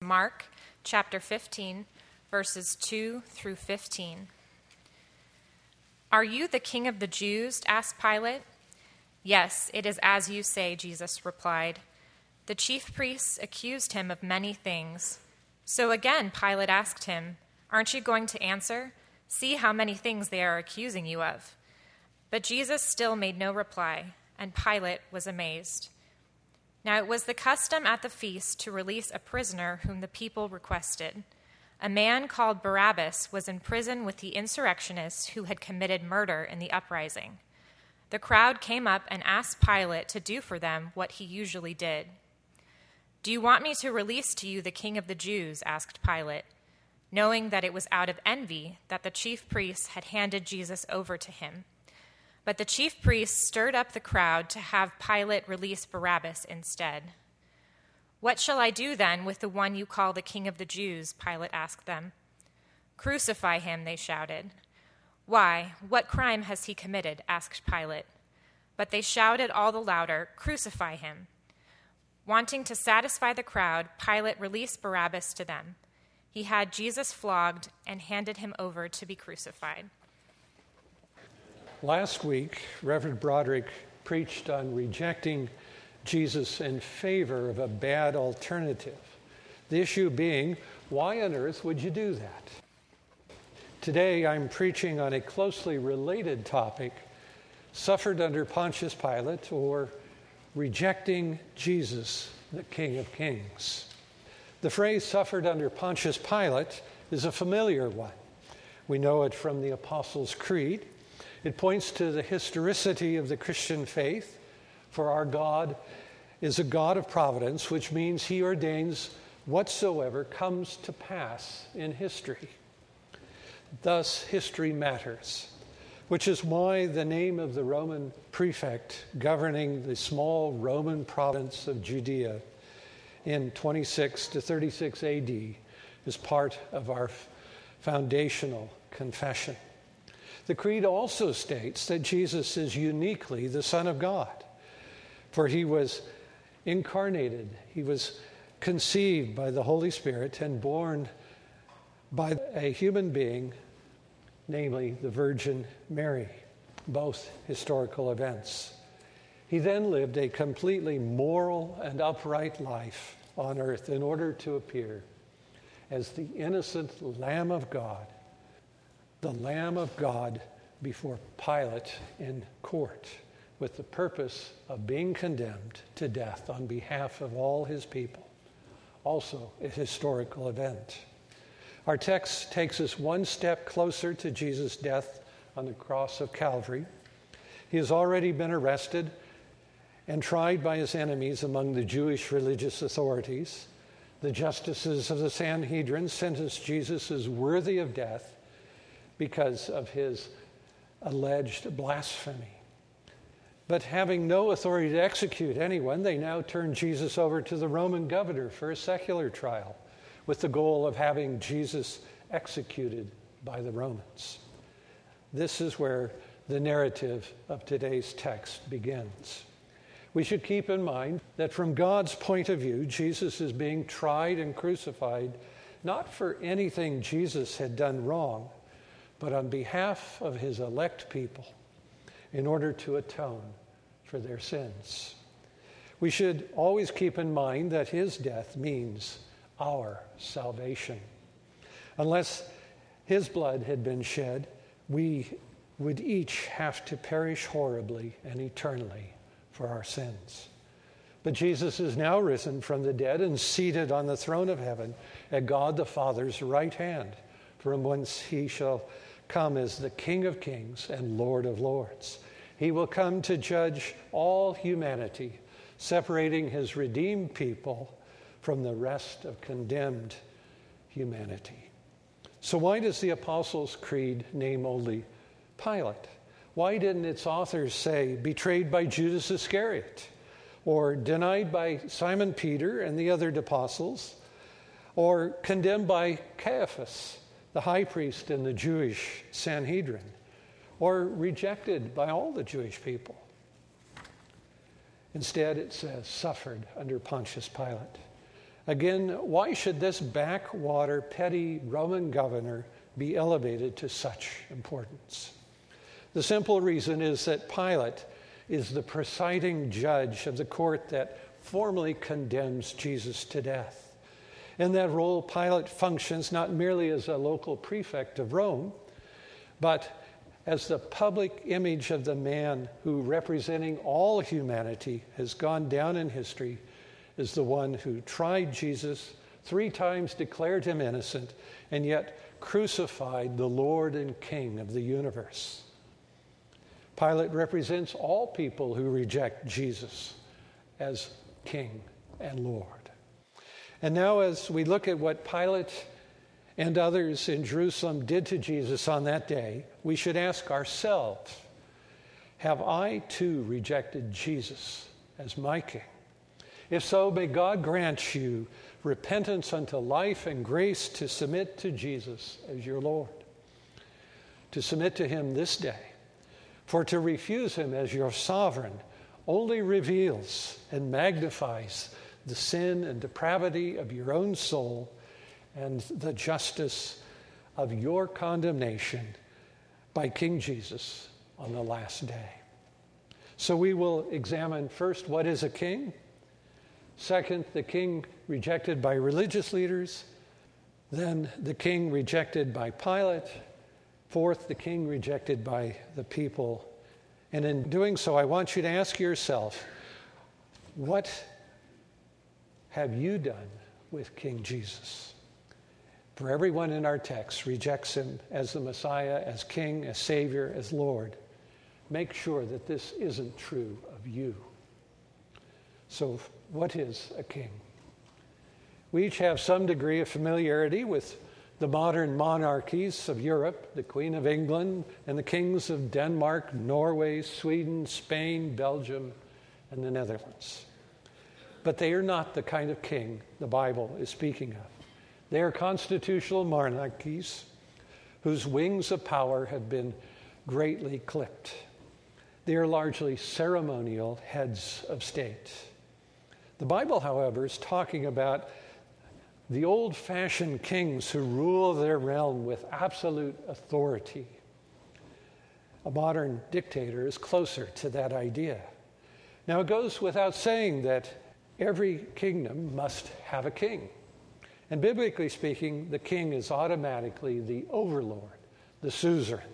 Mark chapter 15, verses 2 through 15. "Are you the king of the Jews?" asked Pilate. "Yes, it is as you say," Jesus replied. The chief priests accused him of many things. So again Pilate asked him, "Aren't you going to answer? See how many things they are accusing you of." But Jesus still made no reply, and Pilate was amazed. Now it was the custom at the feast to release a prisoner whom the people requested. A man called Barabbas was in prison with the insurrectionists who had committed murder in the uprising. The crowd came up and asked Pilate to do for them what he usually did. "Do you want me to release to you the king of the Jews?" asked Pilate, knowing that it was out of envy that the chief priests had handed Jesus over to him. But the chief priests stirred up the crowd to have Pilate release Barabbas instead. "What shall I do then with the one you call the king of the Jews?" Pilate asked them. "Crucify him," they shouted. "Why, what crime has he committed?" asked Pilate. But they shouted all the louder, "Crucify him." Wanting to satisfy the crowd, Pilate released Barabbas to them. He had Jesus flogged and handed him over to be crucified. Last week, Reverend Broderick preached on rejecting Jesus in favor of a bad alternative. The issue being, why on earth would you do that? Today, I'm preaching on a closely related topic, suffered under Pontius Pilate, or rejecting Jesus, the King of Kings. The phrase "suffered under Pontius Pilate" is a familiar one. We know it from the Apostles' Creed. It points to the historicity of the Christian faith, for our God is a God of providence, which means he ordains whatsoever comes to pass in history. Thus, history matters, which is why the name of the Roman prefect governing the small Roman province of Judea in 26 to 36 AD is part of our foundational confession. The Creed also states that Jesus is uniquely the Son of God, for he was incarnated, he was conceived by the Holy Spirit and born by a human being, namely the Virgin Mary, both historical events. He then lived a completely moral and upright life on earth in order to appear as the innocent Lamb of God, the Lamb of God before Pilate in court, with the purpose of being condemned to death on behalf of all his people. Also a historical event. Our text takes us one step closer to Jesus' death on the cross of Calvary. He has already been arrested and tried by his enemies among the Jewish religious authorities. The justices of the Sanhedrin sentenced Jesus as worthy of death because of his alleged blasphemy. But having no authority to execute anyone, they now turn Jesus over to the Roman governor for a secular trial, with the goal of having Jesus executed by the Romans. This is where the narrative of today's text begins. We should keep in mind that from God's point of view, Jesus is being tried and crucified not for anything Jesus had done wrong, but on behalf of his elect people in order to atone for their sins. We should always keep in mind that his death means our salvation. Unless his blood had been shed, we would each have to perish horribly and eternally for our sins. But Jesus is now risen from the dead and seated on the throne of heaven at God the Father's right hand, from whence he shall come as the King of Kings and Lord of Lords. He will come to judge all humanity, separating his redeemed people from the rest of condemned humanity. So why does the Apostles' Creed name only Pilate? Why didn't its authors say betrayed by Judas Iscariot, or denied by Simon Peter and the other apostles, or condemned by Caiaphas, the high priest in the Jewish Sanhedrin, or rejected by all the Jewish people? Instead, it says, suffered under Pontius Pilate. Again, why should this backwater, petty Roman governor be elevated to such importance? The simple reason is that Pilate is the presiding judge of the court that formally condemns Jesus to death. In that role, Pilate functions not merely as a local prefect of Rome, but as the public image of the man who, representing all humanity, has gone down in history as the one who tried Jesus, 3 times declared him innocent, and yet crucified the Lord and King of the universe. Pilate represents all people who reject Jesus as King and Lord. And now, as we look at what Pilate and others in Jerusalem did to Jesus on that day, we should ask ourselves, have I too rejected Jesus as my King? If so, may God grant you repentance unto life and grace to submit to Jesus as your Lord, to submit to him this day. For to refuse him as your sovereign only reveals and magnifies the sin and depravity of your own soul and the justice of your condemnation by King Jesus on the last day. So we will examine first, what is a king? Second, the king rejected by religious leaders. Then the king rejected by Pilate. Fourth, the king rejected by the people. And in doing so, I want you to ask yourself, what have you done with King Jesus? For everyone in our text rejects him as the Messiah, as King, as Savior, as Lord. Make sure that this isn't true of you. So, what is a king? We each have some degree of familiarity with the modern monarchies of Europe, the Queen of England and the kings of Denmark, Norway, Sweden, Spain, Belgium, and the Netherlands. But they are not the kind of king the Bible is speaking of. They are constitutional monarchies whose wings of power have been greatly clipped. They are largely ceremonial heads of state. The Bible, however, is talking about the old-fashioned kings who rule their realm with absolute authority. A modern dictator is closer to that idea. Now, it goes without saying that every kingdom must have a king. And biblically speaking, the king is automatically the overlord, the suzerain,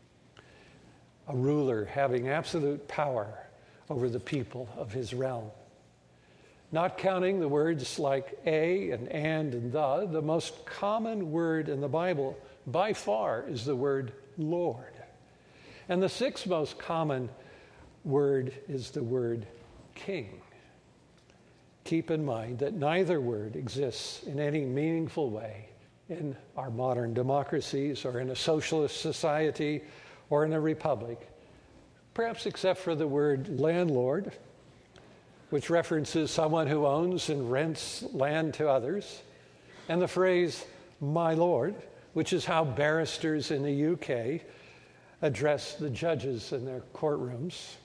a ruler having absolute power over the people of his realm. Not counting the words like a and the most common word in the Bible by far is the word Lord. And the 6th most common word is the word king. Keep in mind that neither word exists in any meaningful way in our modern democracies or in a socialist society or in a republic, perhaps except for the word landlord, which references someone who owns and rents land to others, and the phrase, my lord, which is how barristers in the UK address the judges in their courtrooms.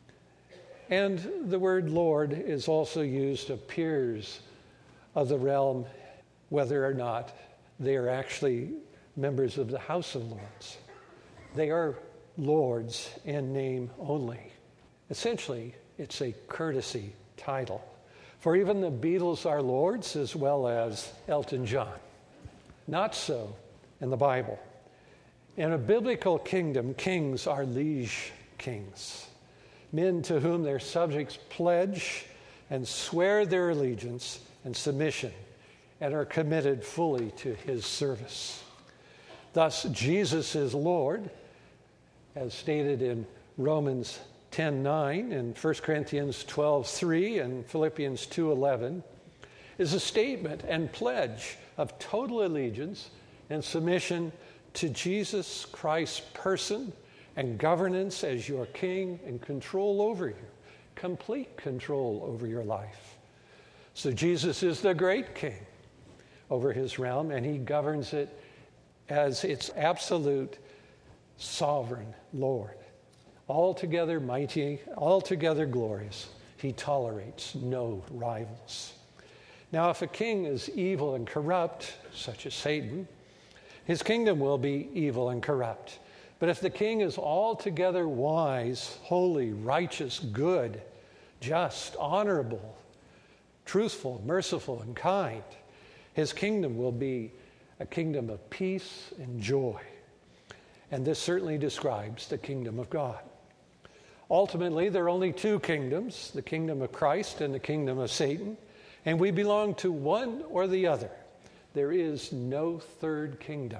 And the word Lord is also used of peers of the realm, whether or not they are actually members of the House of Lords. They are lords in name only. Essentially, it's a courtesy title. For even the Beatles are lords as well as Elton John. Not so in the Bible. In a biblical kingdom, kings are liege kings. Men to whom their subjects pledge and swear their allegiance and submission and are committed fully to his service. Thus, Jesus is Lord, as stated in Romans 10:9 and 1 Corinthians 12:3 and Philippians 2:11, is a statement and pledge of total allegiance and submission to Jesus Christ's person and governance as your king and control over you, complete control over your life. So Jesus is the great king over his realm, and he governs it as its absolute sovereign Lord. Altogether mighty, altogether glorious, he tolerates no rivals. Now, if a king is evil and corrupt, such as Satan, his kingdom will be evil and corrupt. But if the king is altogether wise, holy, righteous, good, just, honorable, truthful, merciful, and kind, his kingdom will be a kingdom of peace and joy. And this certainly describes the kingdom of God. Ultimately, there are only two kingdoms, the kingdom of Christ and the kingdom of Satan, and we belong to one or the other. There is no third kingdom.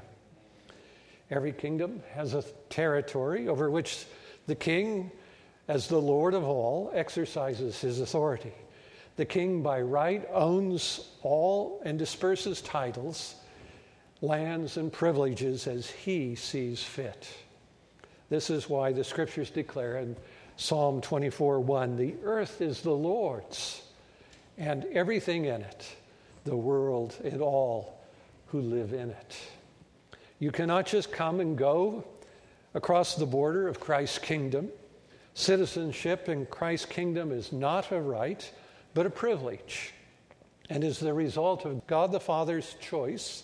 Every kingdom has a territory over which the king, as the Lord of all, exercises his authority. The king by right owns all and disperses titles, lands, and privileges as he sees fit. This is why the scriptures declare in Psalm 24:1, "The earth is the Lord's, and everything in it, the world and all who live in it." You cannot just come and go across the border of Christ's kingdom. Citizenship in Christ's kingdom is not a right, but a privilege, and is the result of God the Father's choice,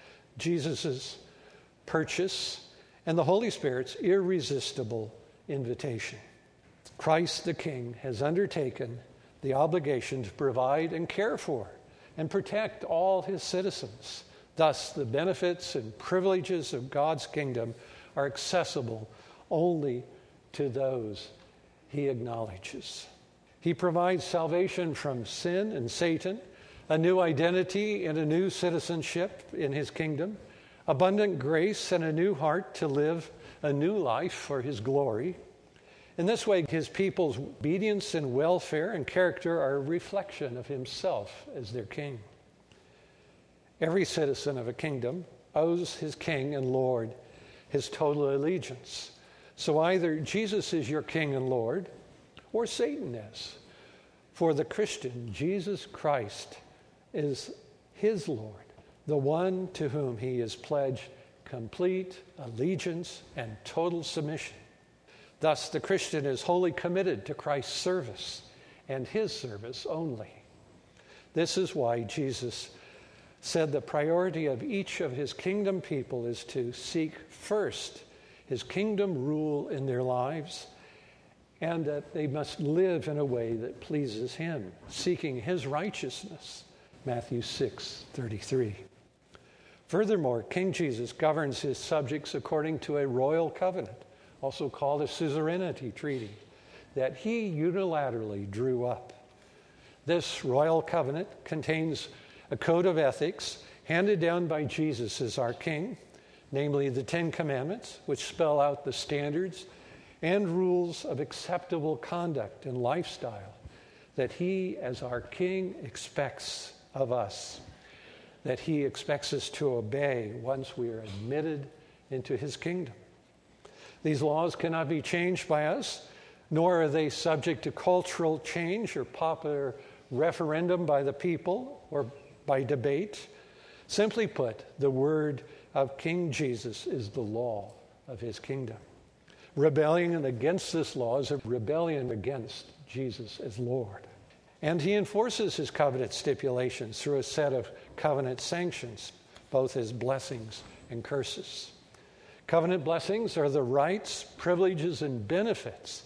Jesus' purchase, and the Holy Spirit's irresistible invitation. Christ the King has undertaken the obligation to provide and care for and protect all his citizens. Thus, the benefits and privileges of God's kingdom are accessible only to those he acknowledges. He provides salvation from sin and Satan, a new identity and a new citizenship in his kingdom, abundant grace and a new heart to live a new life for his glory. In this way, his people's obedience and welfare and character are a reflection of himself as their king. Every citizen of a kingdom owes his king and Lord his total allegiance. So either Jesus is your king and Lord, or Satan is. For the Christian, Jesus Christ is his Lord, the one to whom he has pledged complete allegiance and total submission. Thus, the Christian is wholly committed to Christ's service and his service only. This is why Jesus said the priority of each of his kingdom people is to seek first his kingdom rule in their lives, and that they must live in a way that pleases him, seeking his righteousness. Matthew 6:33. Furthermore, King Jesus governs his subjects according to a royal covenant, also called a suzerainty treaty, that he unilaterally drew up. This royal covenant contains a code of ethics handed down by Jesus as our king, namely the Ten Commandments, which spell out the standards and rules of acceptable conduct and lifestyle that he, as our king, expects of us, that he expects us to obey once we are admitted into his kingdom. These laws cannot be changed by us, nor are they subject to cultural change or popular referendum by the people or by debate. Simply put, the word of King Jesus is the law of his kingdom. Rebellion against this law is a rebellion against Jesus as Lord. And he enforces his covenant stipulations through a set of covenant sanctions, both as blessings and curses. Covenant blessings are the rights, privileges, and benefits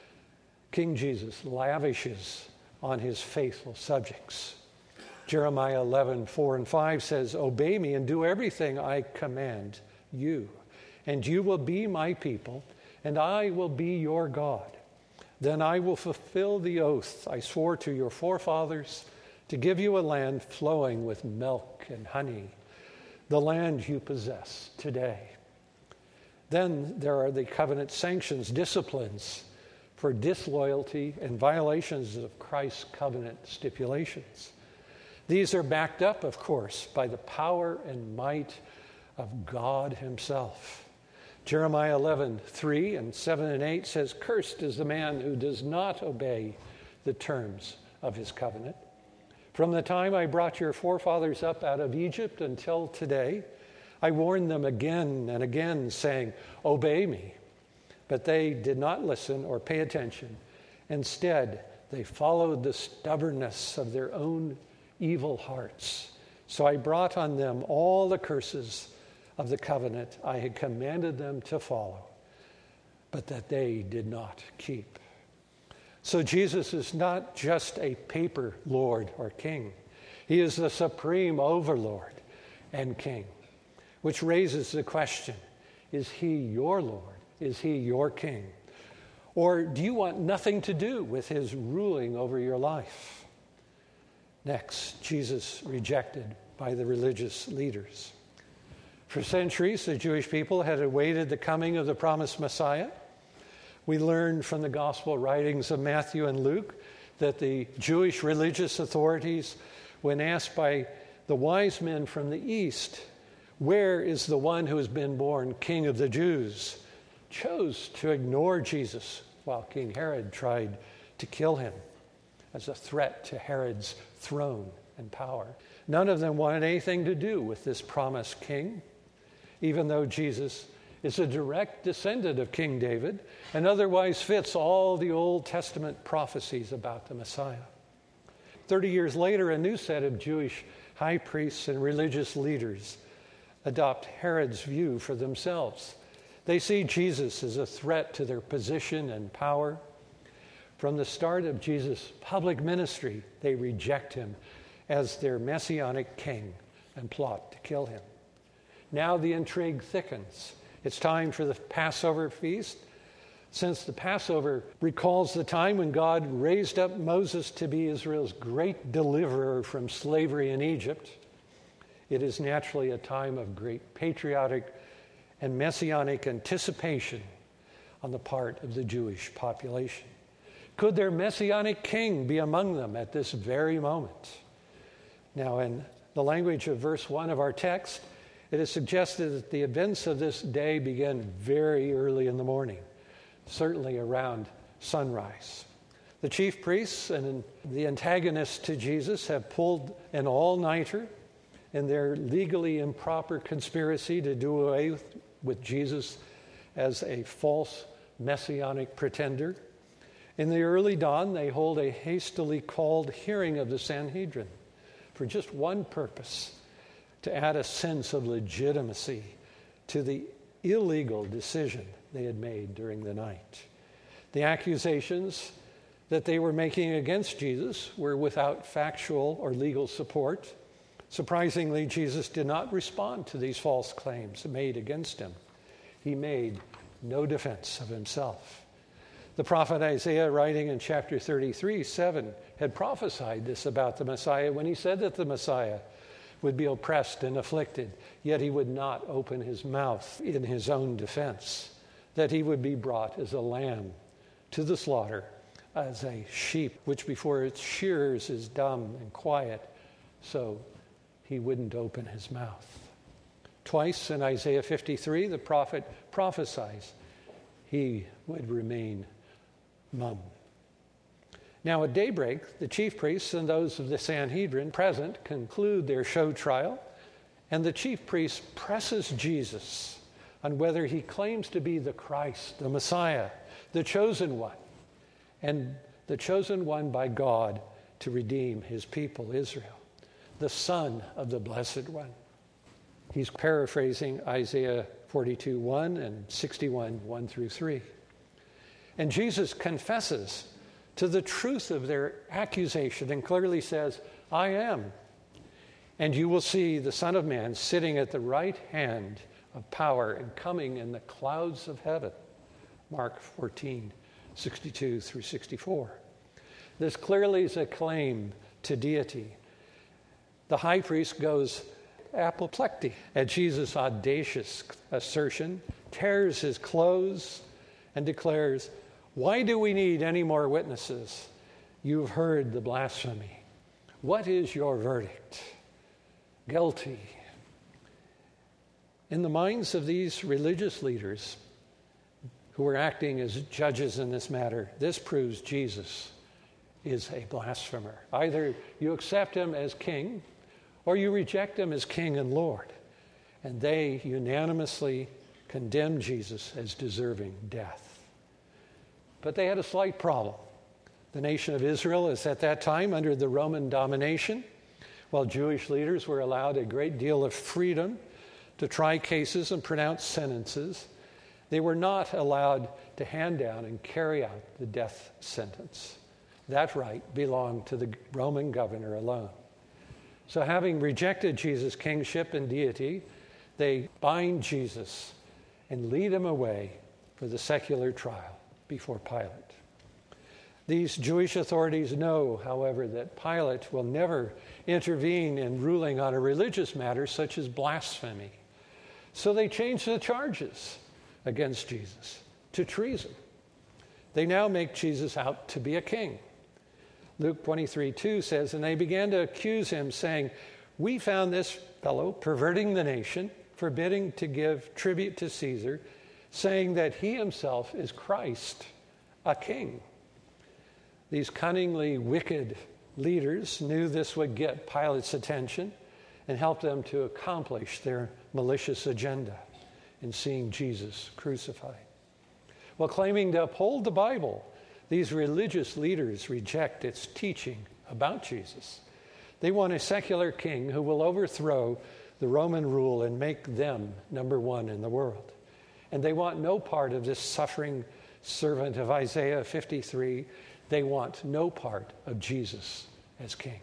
King Jesus lavishes on his faithful subjects. Jeremiah 11:4-5 says, "Obey me and do everything I command you, and you will be my people, and I will be your God. Then I will fulfill the oath I swore to your forefathers to give you a land flowing with milk and honey, the land you possess today." Then there are the covenant sanctions, disciplines for disloyalty and violations of Christ's covenant stipulations. These are backed up, of course, by the power and might of God himself. Jeremiah 11:3 and 7 and 8 says, "Cursed is the man who does not obey the terms of his covenant. From the time I brought your forefathers up out of Egypt until today, I warned them again and again, saying, 'Obey me.' But they did not listen or pay attention. Instead, they followed the stubbornness of their own evil hearts. So I brought on them all the curses of the covenant I had commanded them to follow, but that they did not keep. So Jesus is not just a paper Lord or King. He is the supreme overlord and King, which raises the question, is he your Lord? Is he your King? Or do you want nothing to do with his ruling over your life? Next, Jesus rejected by the religious leaders. For centuries, the Jewish people had awaited the coming of the promised Messiah. We learned from the gospel writings of Matthew and Luke that the Jewish religious authorities, when asked by the wise men from the east, where is the one who has been born King of the Jews, chose to ignore Jesus while King Herod tried to kill him as a threat to Herod's throne and power. None of them wanted anything to do with this promised king, even though Jesus is a direct descendant of King David and otherwise fits all the Old Testament prophecies about the Messiah. 30 years later, a new set of Jewish high priests and religious leaders adopt Herod's view for themselves. They see Jesus as a threat to their position and power. From the start of Jesus' public ministry, they reject him as their messianic king and plot to kill him. Now the intrigue thickens. It's time for the Passover feast. Since the Passover recalls the time when God raised up Moses to be Israel's great deliverer from slavery in Egypt, it is naturally a time of great patriotic and messianic anticipation on the part of the Jewish population. Could their messianic king be among them at this very moment? Now, in the language of verse 1 of our text, it is suggested that the events of this day begin very early in the morning, certainly around sunrise. The chief priests and the antagonists to Jesus have pulled an all-nighter in their legally improper conspiracy to do away with Jesus as a false messianic pretender. In the early dawn, they hold a hastily called hearing of the Sanhedrin for just one purpose: to add a sense of legitimacy to the illegal decision they had made during the night. The accusations that they were making against Jesus were without factual or legal support. Surprisingly, Jesus did not respond to these false claims made against him. He made no defense of himself. The prophet Isaiah, writing in chapter 33:7, had prophesied this about the Messiah when he said that the Messiah would be oppressed and afflicted, yet he would not open his mouth in his own defense, that he would be brought as a lamb to the slaughter, as a sheep which before its shearers is dumb and quiet, so he wouldn't open his mouth. Twice in Isaiah 53, the prophet prophesies he would remain mum. Now at daybreak, the chief priests and those of the Sanhedrin present conclude their show trial, and the chief priest presses Jesus on whether he claims to be the Christ, the Messiah, the chosen one, and the chosen one by God to redeem his people, Israel, the Son of the Blessed One. He's paraphrasing Isaiah 42:1 and 61:1 through 3. And Jesus confesses to the truth of their accusation and clearly says, I am. And you will see the Son of Man sitting at the right hand of power and coming in the clouds of heaven. Mark 14:62 through 64. This clearly is a claim to deity. The high priest goes apoplectic at Jesus' audacious assertion, tears his clothes, and declares, why do we need any more witnesses? You've heard the blasphemy. What is your verdict? Guilty. In the minds of these religious leaders who were acting as judges in this matter, this proves Jesus is a blasphemer. Either you accept him as king or you reject him as king and Lord. And they unanimously condemned Jesus as deserving death. But they had a slight problem. The nation of Israel is at that time under the Roman domination, While Jewish leaders were allowed a great deal of freedom to try cases and pronounce sentences, they were not allowed to hand down and carry out the death sentence. That right belonged to the Roman governor alone. So having rejected Jesus' kingship and deity, they bind Jesus and lead him away for the secular trial before Pilate. These Jewish authorities know, however, that Pilate will never intervene in ruling on a religious matter such as blasphemy. So they change the charges against Jesus to treason. They now make Jesus out to be a king. Luke 23:2 says, "And they began to accuse him, saying, 'We found this fellow perverting the nation, forbidding to give tribute to Caesar, saying that he himself is Christ, a king.'" These cunningly wicked leaders knew this would get Pilate's attention and help them to accomplish their malicious agenda in seeing Jesus crucified. While claiming to uphold the Bible, these religious leaders reject its teaching about Jesus. They want a secular king who will overthrow the Roman rule and make them number one in the world. And they want no part of this suffering servant of Isaiah 53. They want no part of Jesus as king.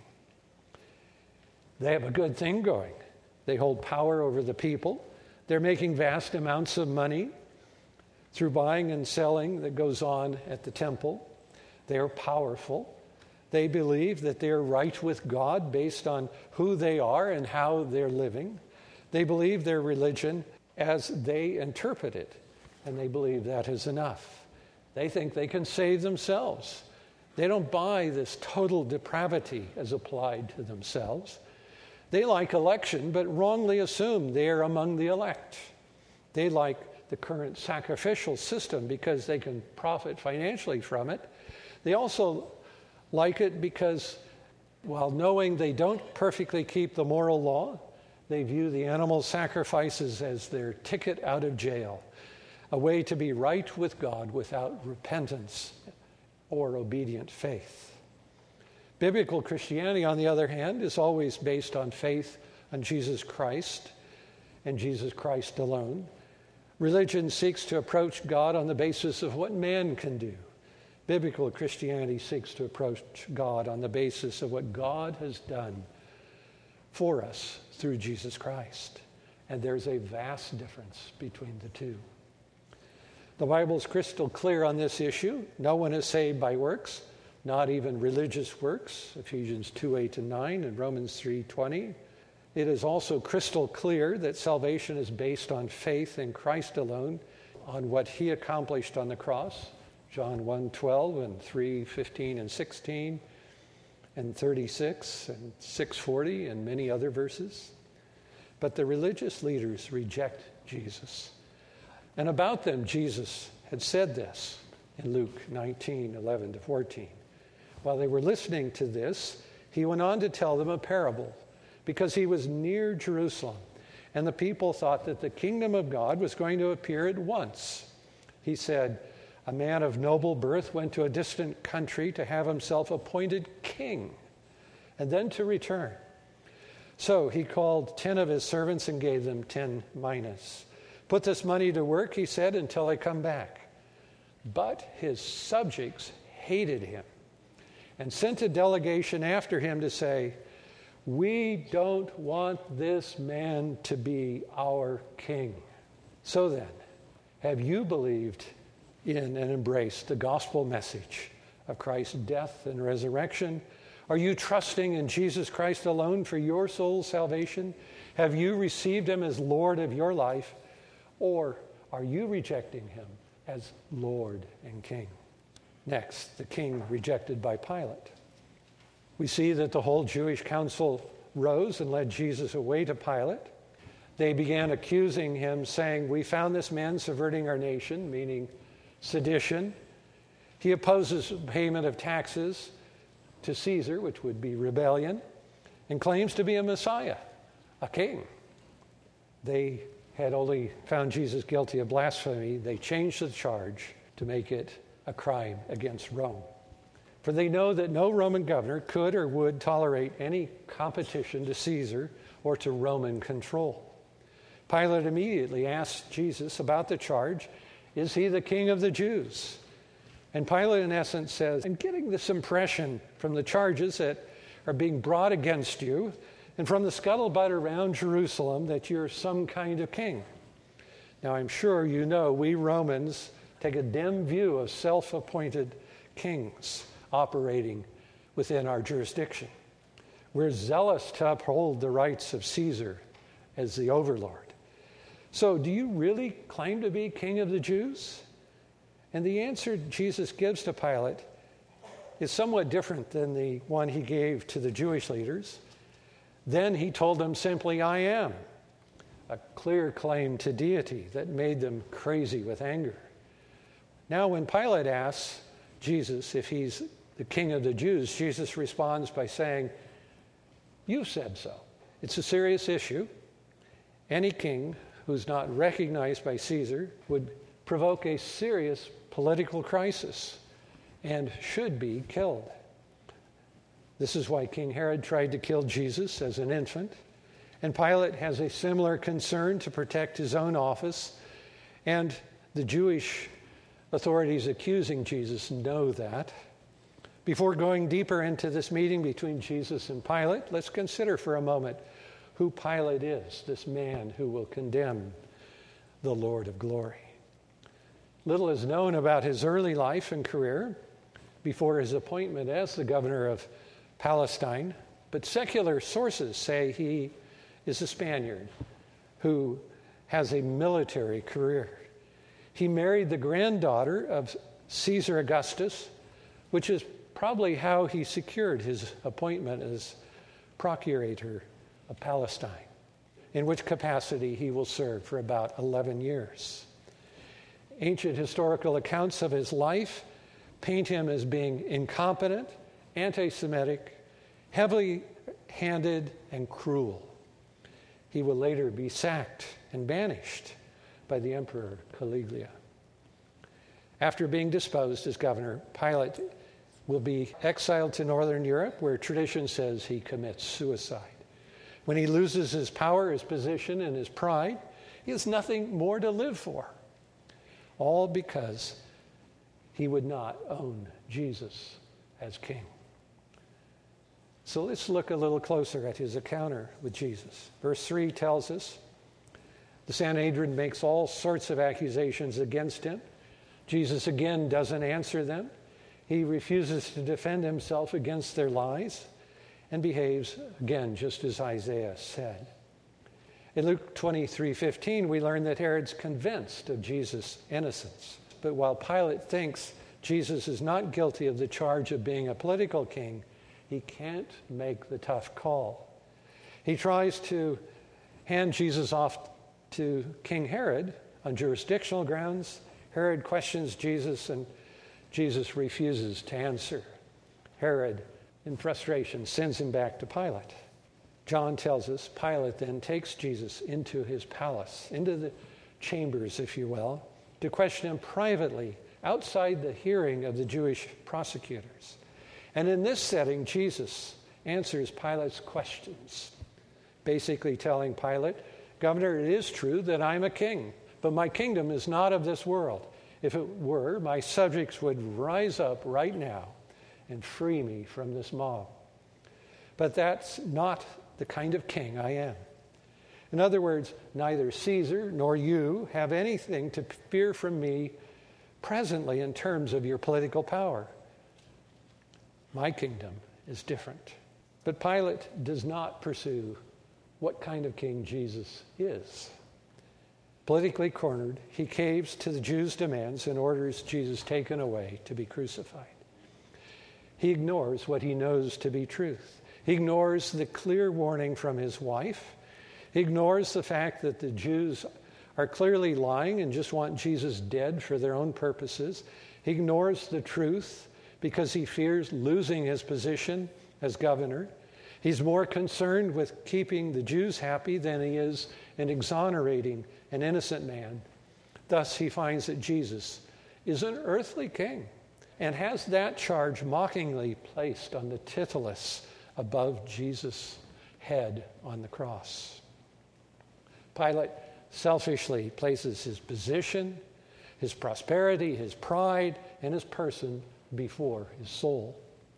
They have a good thing going. They hold power over the people. They're making vast amounts of money through buying and selling that goes on at the temple. They are powerful. They believe that they are right with God based on who they are and how they're living. They believe their religion as they interpret it, and they believe that is enough. They think they can save themselves. They don't buy this total depravity as applied to themselves. They like election, but wrongly assume they are among the elect. They like the current sacrificial system because they can profit financially from it. They also like it because, while knowing they don't perfectly keep the moral law, they view the animal sacrifices as their ticket out of jail, a way to be right with God without repentance or obedient faith. Biblical Christianity, on the other hand, is always based on faith on Jesus Christ and Jesus Christ alone. Religion seeks to approach God on the basis of what man can do. Biblical Christianity seeks to approach God on the basis of what God has done for us through Jesus Christ. And there's a vast difference between the two. The Bible's crystal clear on this issue. No one is saved by works, not even religious works, Ephesians 2:8-9 and Romans 3:20. It is also crystal clear that salvation is based on faith in Christ alone, on what he accomplished on the cross, John 1:12 and 3:15 and 16, and 36 and 6:40 and many other verses. But the religious leaders reject Jesus. And about them, Jesus had said this in Luke 19:11-14. While they were listening to this, he went on to tell them a parable, because he was near Jerusalem, and the people thought that the kingdom of God was going to appear at once. He said, "A man of noble birth went to a distant country to have himself appointed king, and then to return. So he called 10 of his servants and gave them 10 minas. 'Put this money to work,' he said, 'until I come back.' But his subjects hated him and sent a delegation after him to say, 'We don't want this man to be our king.' So then, have you believed in and embraced the gospel message of Christ's death and resurrection? Are you trusting in Jesus Christ alone for your soul's salvation? Have you received him as Lord of your life? Or are you rejecting him as Lord and King?" Next, the king rejected by Pilate. We see that the whole Jewish council rose and led Jesus away to Pilate. They began accusing him, saying, "We found this man subverting our nation," meaning sedition. "He opposes payment of taxes to Caesar," which would be rebellion, and claims to be a Messiah, a king. They had only found Jesus guilty of blasphemy. They changed the charge to make it a crime against Rome. For they know that no Roman governor could or would tolerate any competition to Caesar or to Roman control. Pilate immediately asked Jesus about the charge, is he the king of the Jews? And Pilate, in essence, says, I'm getting this impression from the charges that are being brought against you and from the scuttlebutt around Jerusalem that you're some kind of king. Now, I'm sure you know we Romans take a dim view of self-appointed kings operating within our jurisdiction. We're zealous to uphold the rights of Caesar as the overlord. So, do you really claim to be king of the Jews? And the answer Jesus gives to Pilate is somewhat different than the one he gave to the Jewish leaders. Then he told them simply, I am. A clear claim to deity that made them crazy with anger. Now, when Pilate asks Jesus if he's the king of the Jews, Jesus responds by saying, you said so. It's a serious issue. Any king who's not recognized by Caesar would provoke a serious political crisis and should be killed. This is why King Herod tried to kill Jesus as an infant. And Pilate has a similar concern to protect his own office. And the Jewish authorities accusing Jesus know that. Before going deeper into this meeting between Jesus and Pilate, let's consider for a moment who Pilate is, this man who will condemn the Lord of glory. Little is known about his early life and career before his appointment as the governor of Palestine, but secular sources say he is a Spaniard who has a military career. He married the granddaughter of Caesar Augustus, which is probably how he secured his appointment as procurator of Palestine, in which capacity he will serve for about 11 years. Ancient historical accounts of his life paint him as being incompetent, anti-Semitic, heavy-handed, and cruel. He will later be sacked and banished by the Emperor Caligula. After being disposed as governor, Pilate will be exiled to Northern Europe, where tradition says he commits suicide. When he loses his power, his position, and his pride, he has nothing more to live for. All because he would not own Jesus as king. So let's look a little closer at his encounter with Jesus. Verse 3 tells us the Sanhedrin makes all sorts of accusations against him. Jesus again doesn't answer them. He refuses to defend himself against their lies and behaves again just as Isaiah said. In Luke 23:15, we learn that Herod's convinced of Jesus' innocence. But while Pilate thinks Jesus is not guilty of the charge of being a political king, he can't make the tough call. He tries to hand Jesus off to King Herod on jurisdictional grounds. Herod questions Jesus, and Jesus refuses to answer. Herod, in frustration, sends him back to Pilate. John tells us Pilate then takes Jesus into his palace, into the chambers, if you will, to question him privately outside the hearing of the Jewish prosecutors. And in this setting, Jesus answers Pilate's questions, basically telling Pilate, Governor, it is true that I'm a king, but my kingdom is not of this world. If it were, my subjects would rise up right now and free me from this mob. But that's not the kind of king I am. In other words, neither Caesar nor you have anything to fear from me presently in terms of your political power. My kingdom is different. But Pilate does not pursue what kind of king Jesus is. Politically cornered, he caves to the Jews' demands and orders Jesus taken away to be crucified. He ignores what he knows to be truth. He ignores the clear warning from his wife. He ignores the fact that the Jews are clearly lying and just want Jesus dead for their own purposes. He ignores the truth because he fears losing his position as governor. He's more concerned with keeping the Jews happy than he is in exonerating an innocent man. Thus, he finds that Jesus is an earthly king and has that charge mockingly placed on the titulus above Jesus' head on the cross. Pilate selfishly places his position, his prosperity, his pride, and his person before his soul.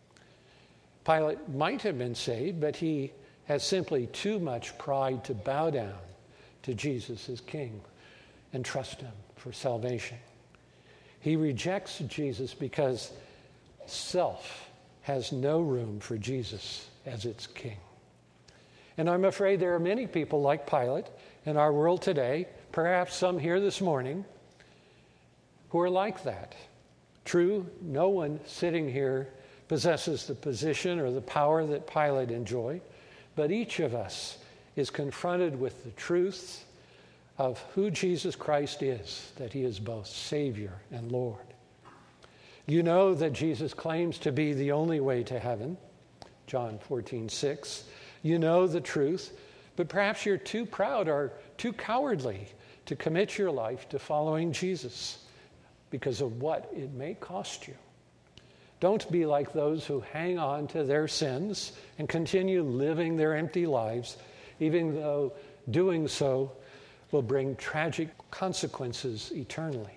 Pilate might have been saved, but he has simply too much pride to bow down to Jesus as king and trust him for salvation. He rejects Jesus because self has no room for Jesus as its king. And I'm afraid there are many people like Pilate in our world today, perhaps some here this morning, who are like that. True, no one sitting here possesses the position or the power that Pilate enjoyed, but each of us is confronted with the truth of who Jesus Christ is, that he is both Savior and Lord. You know that Jesus claims to be the only way to heaven, John 14:6. You know the truth, but perhaps you're too proud or too cowardly to commit your life to following Jesus because of what it may cost you. Don't be like those who hang on to their sins and continue living their empty lives, even though doing so will bring tragic consequences eternally.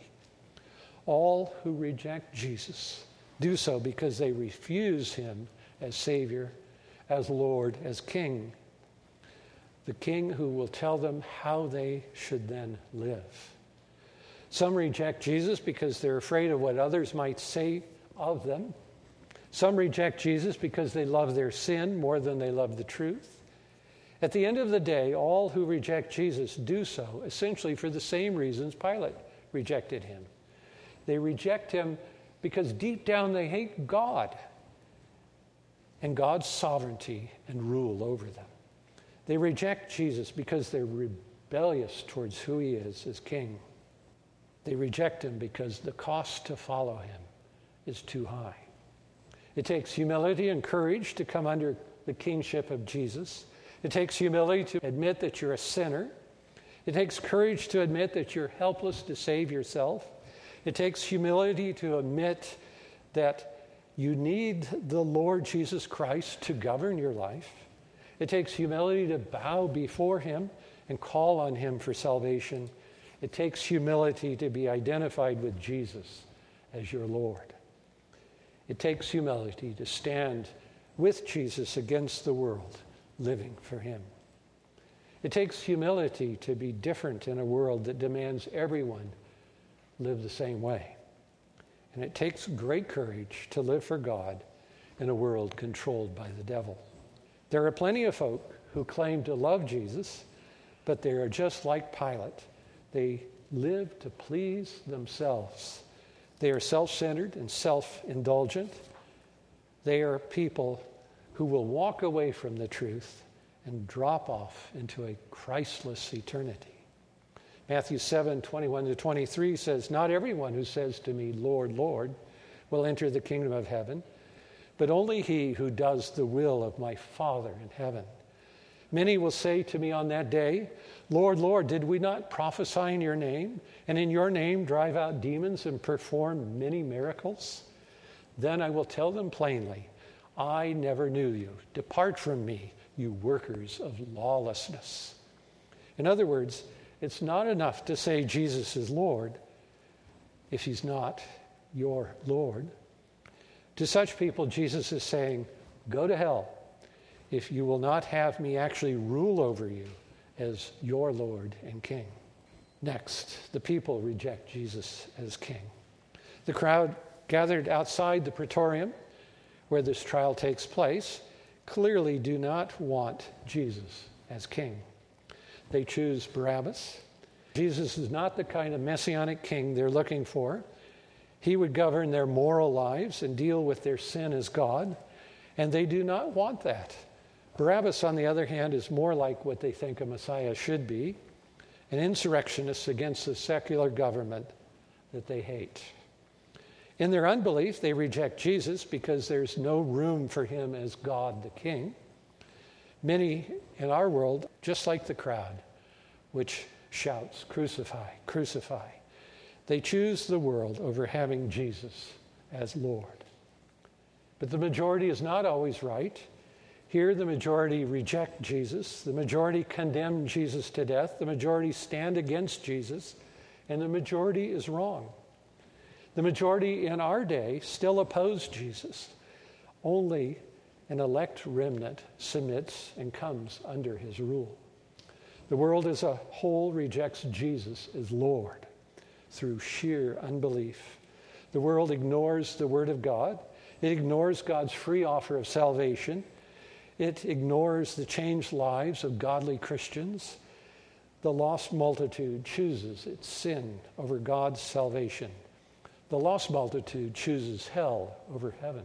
All who reject Jesus do so because they refuse him as Savior, as Lord, as King. The King who will tell them how they should then live. Some reject Jesus because they're afraid of what others might say of them. Some reject Jesus because they love their sin more than they love the truth. At the end of the day, all who reject Jesus do so essentially for the same reasons Pilate rejected him. They reject him because deep down they hate God and God's sovereignty and rule over them. They reject Jesus because they're rebellious towards who he is as king. They reject him because the cost to follow him is too high. It takes humility and courage to come under the kingship of Jesus. It takes humility to admit that you're a sinner. It takes courage to admit that you're helpless to save yourself. It takes humility to admit that you need the Lord Jesus Christ to govern your life. It takes humility to bow before him and call on him for salvation. It takes humility to be identified with Jesus as your Lord. It takes humility to stand with Jesus against the world, living for him. It takes humility to be different in a world that demands everyone live the same way. And it takes great courage to live for God in a world controlled by the devil. There are plenty of folk who claim to love Jesus, but they are just like Pilate. They live to please themselves. They are self-centered and self-indulgent. They are people who will walk away from the truth and drop off into a Christless eternity. Matthew 7:21-23 says, "Not everyone who says to me, 'Lord, Lord,' will enter the kingdom of heaven, but only he who does the will of my Father in heaven. Many will say to me on that day, 'Lord, Lord, did we not prophesy in your name, and in your name drive out demons and perform many miracles?' Then I will tell them plainly, 'I never knew you. Depart from me, you workers of lawlessness.'" In other words, it's not enough to say Jesus is Lord if he's not your Lord. To such people, Jesus is saying, "Go to hell if you will not have me actually rule over you as your Lord and King." Next, the people reject Jesus as king. The crowd gathered outside the praetorium where this trial takes place clearly do not want Jesus as king. They choose Barabbas. Jesus is not the kind of messianic king they're looking for. He would govern their moral lives and deal with their sin as God, and they do not want that. Barabbas, on the other hand, is more like what they think a Messiah should be, an insurrectionist against the secular government that they hate. In their unbelief, they reject Jesus because there's no room for him as God the King. Many in our world, just like the crowd, which shouts, "Crucify, crucify," they choose the world over having Jesus as Lord. But the majority is not always right. Here, the majority reject Jesus. The majority condemn Jesus to death. The majority stand against Jesus. And the majority is wrong. The majority in our day still oppose Jesus. Only an elect remnant submits and comes under his rule. The world as a whole rejects Jesus as Lord through sheer unbelief. The world ignores the Word of God. It ignores God's free offer of salvation. It ignores the changed lives of godly Christians. The lost multitude chooses its sin over God's salvation. The lost multitude chooses hell over heaven.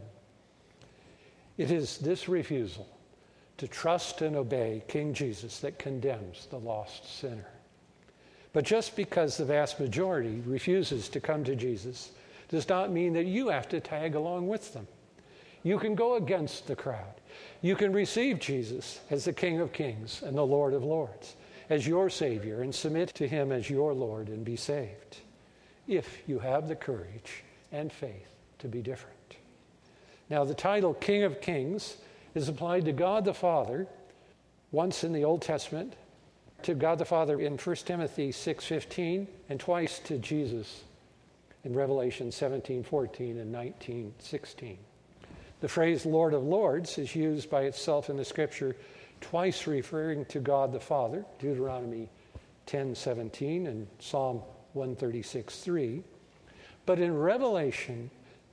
It is this refusal to trust and obey King Jesus that condemns the lost sinner. But just because the vast majority refuses to come to Jesus does not mean that you have to tag along with them. You can go against the crowd. You can receive Jesus as the King of Kings and the Lord of Lords, as your Savior, and submit to him as your Lord and be saved, if you have the courage and faith to be different. Now, the title King of Kings is applied to God the Father once in the Old Testament, to God the Father in 1 Timothy 6:15, and twice to Jesus in Revelation 17:14 and 19:16. The phrase Lord of Lords is used by itself in the Scripture, twice referring to God the Father, Deuteronomy 10:17 and Psalm 136:3. But in Revelation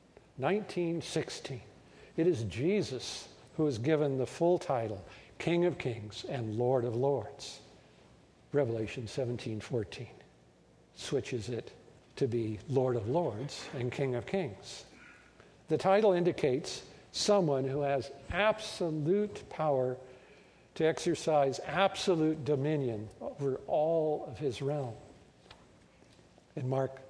19:16, it is Jesus who is given the full title, King of Kings and Lord of Lords. Revelation 17:14 switches it to be Lord of Lords and King of Kings. The title indicates someone who has absolute power to exercise absolute dominion over all of his realm. In Mark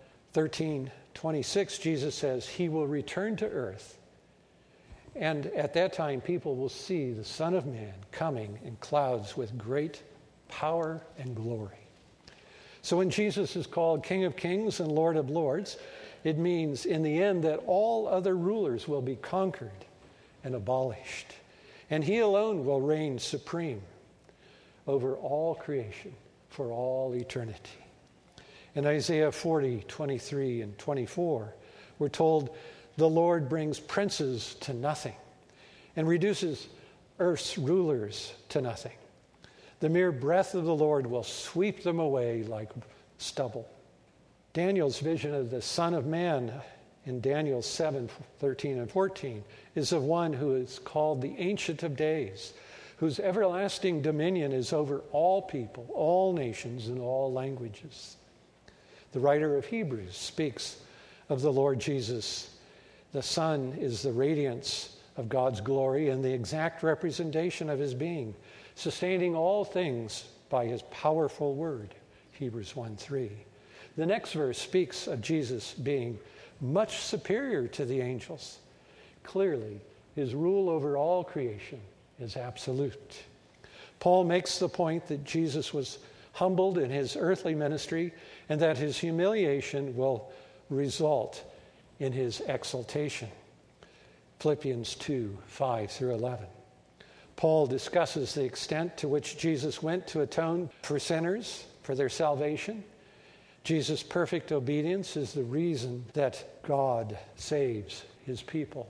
13:26, Jesus says, he will return to earth, and at that time people will see the Son of Man coming in clouds with great power and glory. So when Jesus is called King of Kings and Lord of Lords, it means in the end that all other rulers will be conquered and abolished, and he alone will reign supreme over all creation for all eternity. In Isaiah 40:23 and 24, we're told the Lord brings princes to nothing and reduces earth's rulers to nothing. The mere breath of the Lord will sweep them away like stubble. Daniel's vision of the Son of Man in Daniel 7:13 and 14 is of one who is called the Ancient of Days, whose everlasting dominion is over all people, all nations, and all languages. The writer of Hebrews speaks of the Lord Jesus. The Son is the radiance of God's glory and the exact representation of his being, sustaining all things by his powerful word, Hebrews 1:3. The next verse speaks of Jesus being much superior to the angels. Clearly, his rule over all creation is absolute. Paul makes the point that Jesus was humbled in his earthly ministry and that his humiliation will result in his exaltation. Philippians 2:5-11. Paul discusses the extent to which Jesus went to atone for sinners, for their salvation. Jesus' perfect obedience is the reason that God saves his people.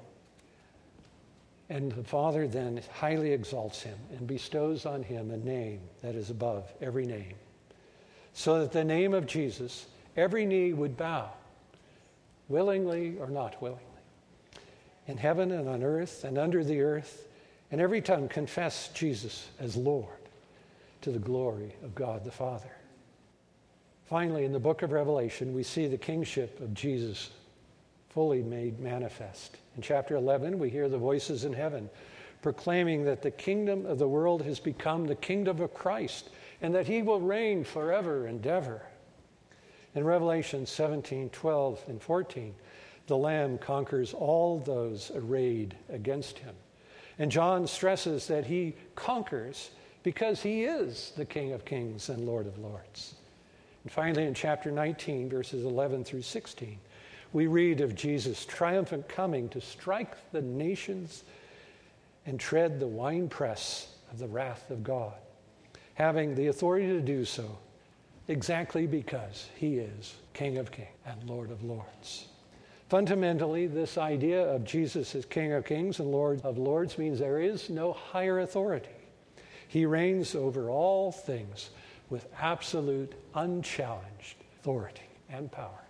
And the Father then highly exalts him and bestows on him a name that is above every name, so that the name of Jesus, every knee would bow, willingly or not willingly, in heaven and on earth and under the earth, and every tongue confess Jesus as Lord, to the glory of God the Father. Finally, in the book of Revelation, we see the kingship of Jesus fully made manifest. In chapter 11, we hear the voices in heaven proclaiming that the kingdom of the world has become the kingdom of Christ and that he will reign forever and ever. In Revelation 17:12 and 14, the Lamb conquers all those arrayed against him. And John stresses that he conquers because he is the King of Kings and Lord of Lords. And finally, in chapter 19, verses 11 through 16, We read of Jesus' triumphant coming to strike the nations and tread the winepress of the wrath of God, having the authority to do so exactly because he is King of Kings and Lord of Lords. Fundamentally, this idea of Jesus as King of Kings and Lord of Lords means there is no higher authority. He reigns over all things with absolute, unchallenged authority and power.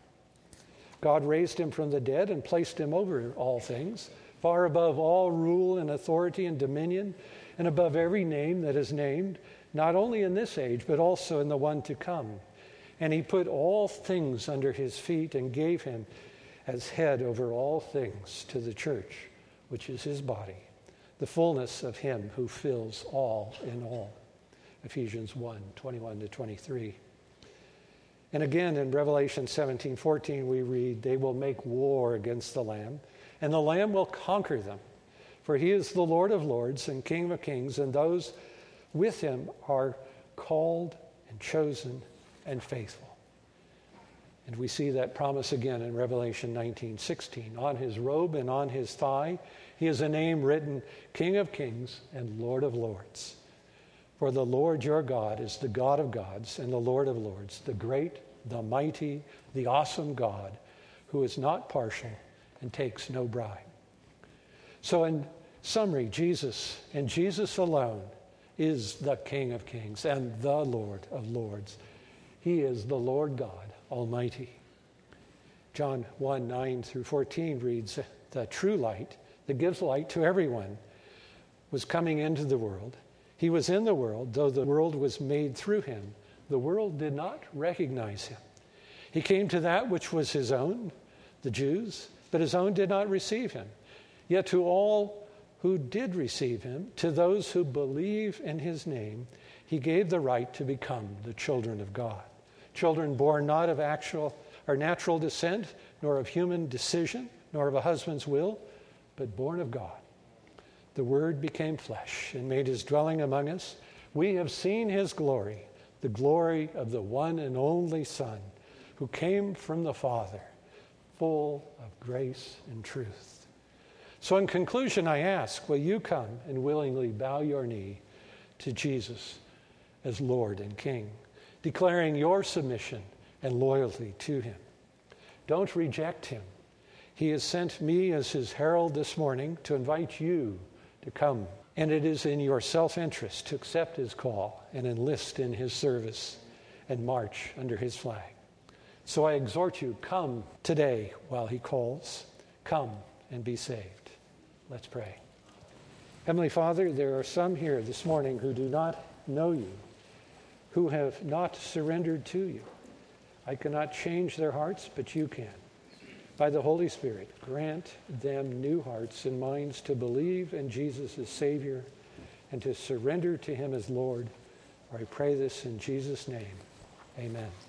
God raised him from the dead and placed him over all things, far above all rule and authority and dominion, and above every name that is named, not only in this age, but also in the one to come. And he put all things under his feet and gave him as head over all things to the church, which is his body, the fullness of him who fills all in all. Ephesians 1:21-23. And again in Revelation 17:14 we read, they will make war against the Lamb, and the Lamb will conquer them. For he is the Lord of lords and King of kings, and those with him are called and chosen and faithful. And we see that promise again in Revelation 19:16. On his robe and on his thigh, he has a name written, King of Kings and Lord of Lords. For the Lord your God is the God of gods and the Lord of lords, the great, the mighty, the awesome God, who is not partial and takes no bribe. So in summary, Jesus and Jesus alone is the King of Kings and the Lord of Lords. He is the Lord God Almighty. John 1:9-14 reads, the true light that gives light to everyone was coming into the world. He was in the world, though the world was made through him. The world did not recognize him. He came to that which was his own, the Jews, but his own did not receive him. Yet to all who did receive him, to those who believe in his name, he gave the right to become the children of God. Children born not of actual or natural descent, nor of human decision, nor of a husband's will, but born of God. The Word became flesh and made his dwelling among us. We have seen his glory, the glory of the one and only Son, who came from the Father, full of grace and truth. So in conclusion, I ask, will you come and willingly bow your knee to Jesus as Lord and King, declaring your submission and loyalty to him? Don't reject him. He has sent me as his herald this morning to invite you to come. And it is in your self-interest to accept his call and enlist in his service and march under his flag. So I exhort you, come today while he calls. Come and be saved. Let's pray. Heavenly Father, there are some here this morning who do not know you, who have not surrendered to you. I cannot change their hearts, but you can. By the Holy Spirit, grant them new hearts and minds to believe in Jesus as Savior and to surrender to him as Lord. I pray this in Jesus' name. Amen.